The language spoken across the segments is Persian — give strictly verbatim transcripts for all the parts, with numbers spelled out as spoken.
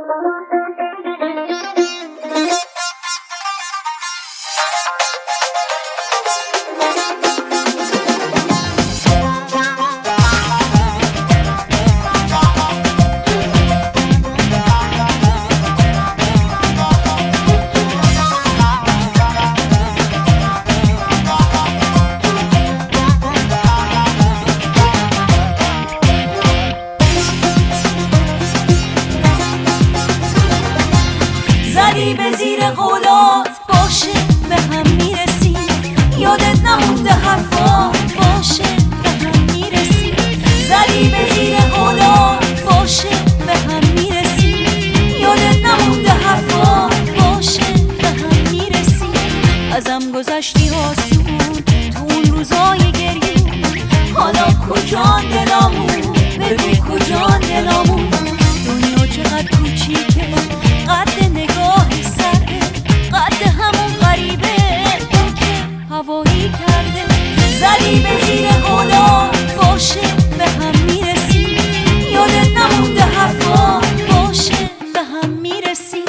به زیر قولات باشه به هم میرسیم، یادت نمونده حرفات باشه به هم میرسیم. زدی به زیر قولات باشه به هم میرسیم، یادت نمونده حرفات باشه به هم میرسیم. ازم گذشتی آسون تو اون روزای گریون، حالا کجان دلامون بگو کجان دلامون. دنیا چقدر کوچیکه قد نگاه سرده، قد همون غریبه اون که هوایی کرده. زدی به زیر قولات باشه به هم میرسیم، یادت نمونده حرفات باشه به هم میرسیم.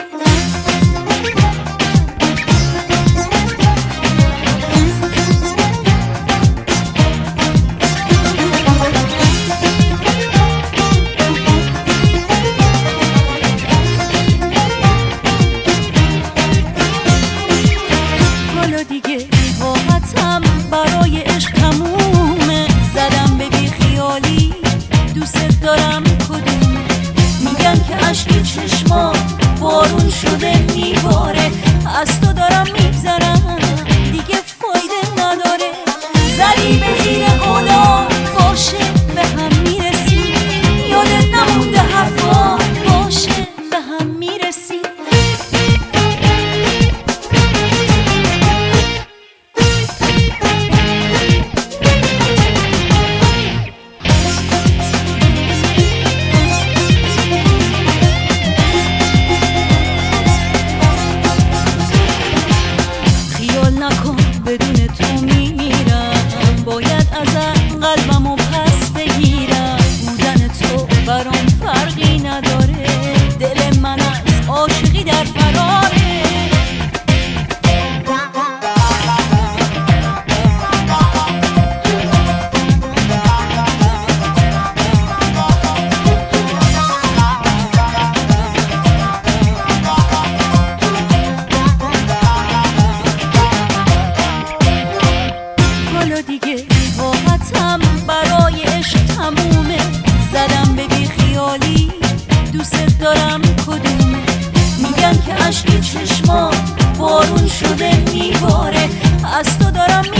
برای عشق تمومه، زدم به بی خیالی دوست دارم کدومه. میگن که عشق چشما بارون شده میباره، از تو دارم میگذرم دیگه فایده نداره. زدی به زیر قولات باشه به هم میرسی، یادت نمونده حرفات باشه به هم میرسی. بدون تو میمیرم، باید ازت قلبمو پس بگیرم. بودن تو برام فرقی نداره، دل من از عاشقی در فراره. دیگه راحتم برای عشق تمومه، زدم به بی خیالی دوست دارم کدومه. میگن که عشق چشما بارون شده میباره، از تو دارم